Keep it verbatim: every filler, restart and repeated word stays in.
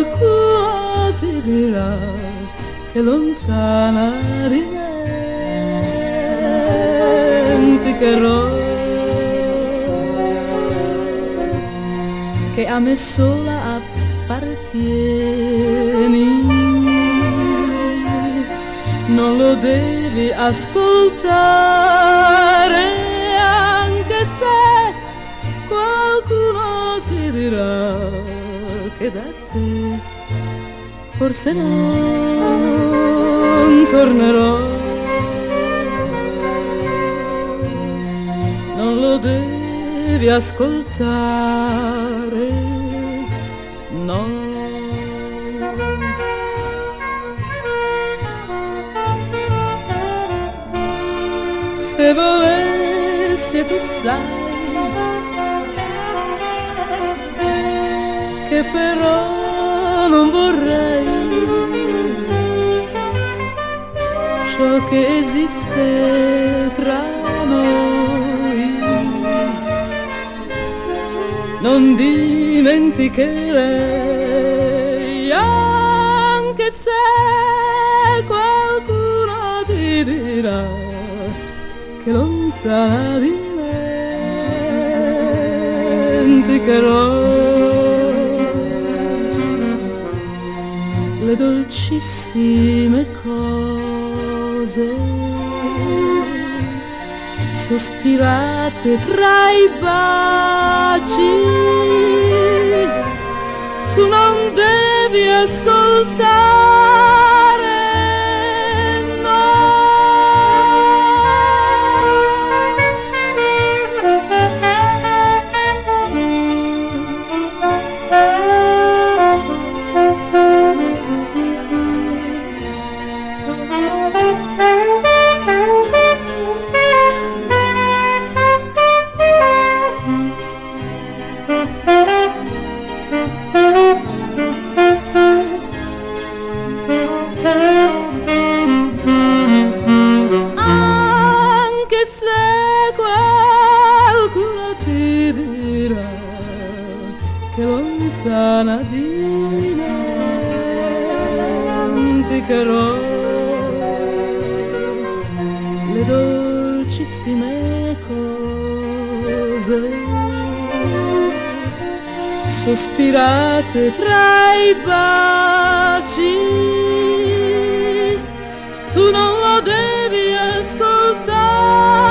qualcuno ti dirà che lontana di me dimenticherò che a me sola appartieni. Non lo devi ascoltare, anche se qualcuno ti dirà che da te forse non tornerò. Non lo devi ascoltare, no. Se volessi tu sai che però non vorrei ciò che esiste tra noi. Non dimenticherei, anche se qualcuno ti dirà che lontana di me dimenticherò le dolcissime cose sospirate tra i baci. Tu non devi ascoltare, anche se qualcuno ti dirà che lontana di me dimenticherò le dolcissime cose sospirate tra i baci. Tu non lo devi ascoltare.